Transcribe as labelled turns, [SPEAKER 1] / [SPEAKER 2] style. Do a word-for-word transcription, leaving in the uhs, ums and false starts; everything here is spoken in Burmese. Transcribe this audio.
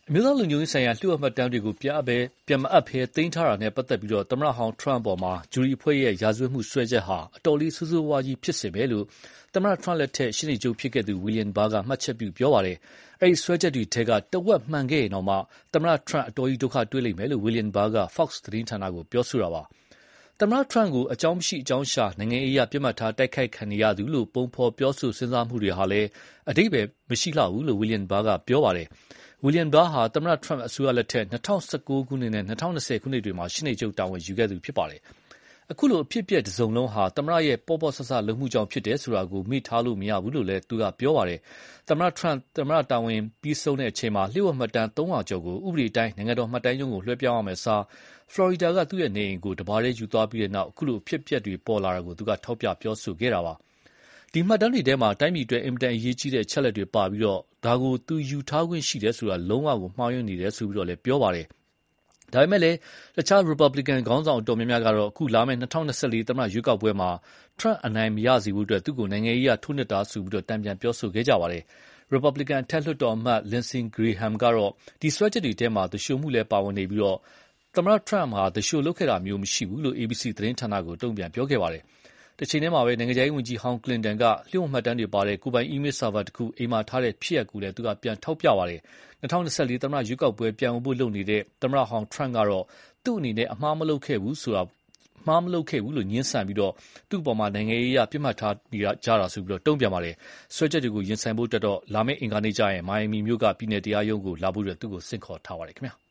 [SPEAKER 1] အမျိုးသားလုံခြုံရေးဆိုင်ရာလျှို့ဝှက်မှတ်တမ်းတွေကိုပြအပ်ပဲပြန်မအပ်ဘဲသိမ်းထားတာနဲ့ပတ်သက်ပြီးသမ္မတဟောင်းထရန့်ပေါ်မှာဂျူရီအဖွဲ့ရဲ့ရာဇဝတ်မှုစွဲချက်ဟာအတော်လေးဆိုးဆိုးဝါးကြီးဖြစ်စေမယ်လို့သမ္မတထရန့်လက်ထက်ရှင်းနေချုပ်ဖြစ်ခဲ့သူဝီလီယံဘာကမှတ်ချက်ပြုပြောပါတယ်။အဲဒီစွဲချက်တွေထဲကတဝက်မှန်ခဲ့ရင်တော့မှသမ္မတထရန့်အတော်ကြီးဒုက္ခတွေ့လိမ့်မယ်လို့ဝီလီယံဘာက Fox သတင်းဌာနကိုပြောဆိုတာပါ။သမ္မတထရန့်ကိုအကြောင်းမရှိအကြောင်းရှာနိုင်ငံရေးအရပြစ်မှတ်ထားတိုက်ခိုက်ခံနေရသူလို့ပုံဖော်ပြောဆိုစဉ်းစားမှုတွေဟာလည်းအဓိပ္ပာယ်မရှိလှဘူးလို့ဝီလီယံဘာကပြောပါတယ်။ဝီလီယံဘာဟာသမ္မတထရန့်အစိုးရလက်ထက်၂၀၁၉ခုနှစ်နဲ့၂၀၂၀ခုနှစ်တွေမှာရှင်းနေချုပ်တာဝန်ယူခဲ့သူဖြစ်ပါတယ်။အခုလိုအဖြစ်အပျက်တစ်စုံလုံးဟာသမ္မတရဲ့ပေါ့ပေါ့ဆဆလုပ်မှုကြောင့်ဖြစ်တယ်ဆိုတာကိုမေ့ထားလို့မရဘူးလို့လည်းသူကပြောပါတယ်။သမ္မတထရန့်သမ္မတတာဝန်ပြီးဆုံးတဲ့အချိန်မှာလျှို့ဝှက်မှတ်တမ်းသုံးရာကျော်ကိုဥပဒေတိုင်းနိုင်ငံတော်မှတ်တမ်းရုံးကိုလွှဲပြောင်းရမယ်စားဖလော်ရီဒါကသူ့ရဲ့နေအိမ်ကိုတဘာရဲယူသွားပြီးတဲ့နောက်အခုလိုအဖြစ်အပျက်တွေပေါ်လာတာကိုသူကထောက်ပြပြောဆိုခဲ့တာပါ။ဒီမှတ်တမ်းတွေထဲမှာတိုင်းပြည်အတွက်အင်မတန်အရေးကြီးတဲ့အချက်လက်တွေပါပြီးတော့ဒါကိုသူယူထားခွင့်ရှိတယ်ဆိုတာလုံးဝကိုမှားယွင်းနေတယ်ဆိုပြီးတော့လည်းပြောပါတယ်။ဒါပေမဲ့လည်းတခြား Republican ခေါင်းဆောင်အတော်များများကတော့အခုလာမယ့်၂၀၂၄သမ္မတရွေးကောက်ပွဲမှာ Trump အနိုင်မရစေဖို့အတွက်သူ့ကိုနိုင်ငံရေးအရထိုးနှက်တာဆိုပြီးတော့တန်ပြန်ပြောဆိုခဲ့ကြပါတယ်။ Republican အထက်လွှတ်တော်အမတ် Lindsey Graham ကတော့ဒီစွဲချက်တွေထဲမှာသူလျှိုမှုလည်းပါဝင်နေပြီးတော့သမ္မတ Trump ဟာသူလျှိုလုပ်ခဲ့တာမျိုးမရှိဘူးလို့ A B C သတင်းဌာနကိုတုံ့ပြန်ပြောခဲ့ပါတယ်။တချိန်တည်းမှာပဲနိုင်ငံခြားရေးဝန်ကြီးဟောင်းကလင်တန်ကလျှို့ဝှက်မှတ်တမ်းတွေပါတဲ့ကိုယ်ပိုင် email server တခုအိမ်မှာထားတဲ့ဖြစ်ရပ်ကိုလည်းသူကပြန်ထောက်ပြပါတယ်။၂၀၂၄သမ္မတရွေးကောက်ပွဲပြန်ဝင်ဖို့လုပ်နေတဲ့သမ္မတဟောင်း Trump ကတော့သူ့အနေနဲ့အမှားမလုပ်ခဲ့ဘူးဆိုတာမှားမလုပ်ခဲ့ဘူးလို့ညှင်းဆန်ပြီးတော့သူ့ပေါ်မှာနိုင်ငံရေးအရပြစ်မှတ်ထားနေကြတာဆိုပြီးတော့တုံ့ပြန်ပါတယ်။စွဲချက်တွေကိုရင်ဆိုင်ဖို့အတွက်တော့လာမယ့်အင်္ဂါနေ့ကျရင်မိုင်ယာမီမြို့ကပြည်내တရားရုံးကိုလာဖို့အတွက်သူ့ကိုဆင့်ခေါ်ထားပါတယ်ခင်ဗျာ။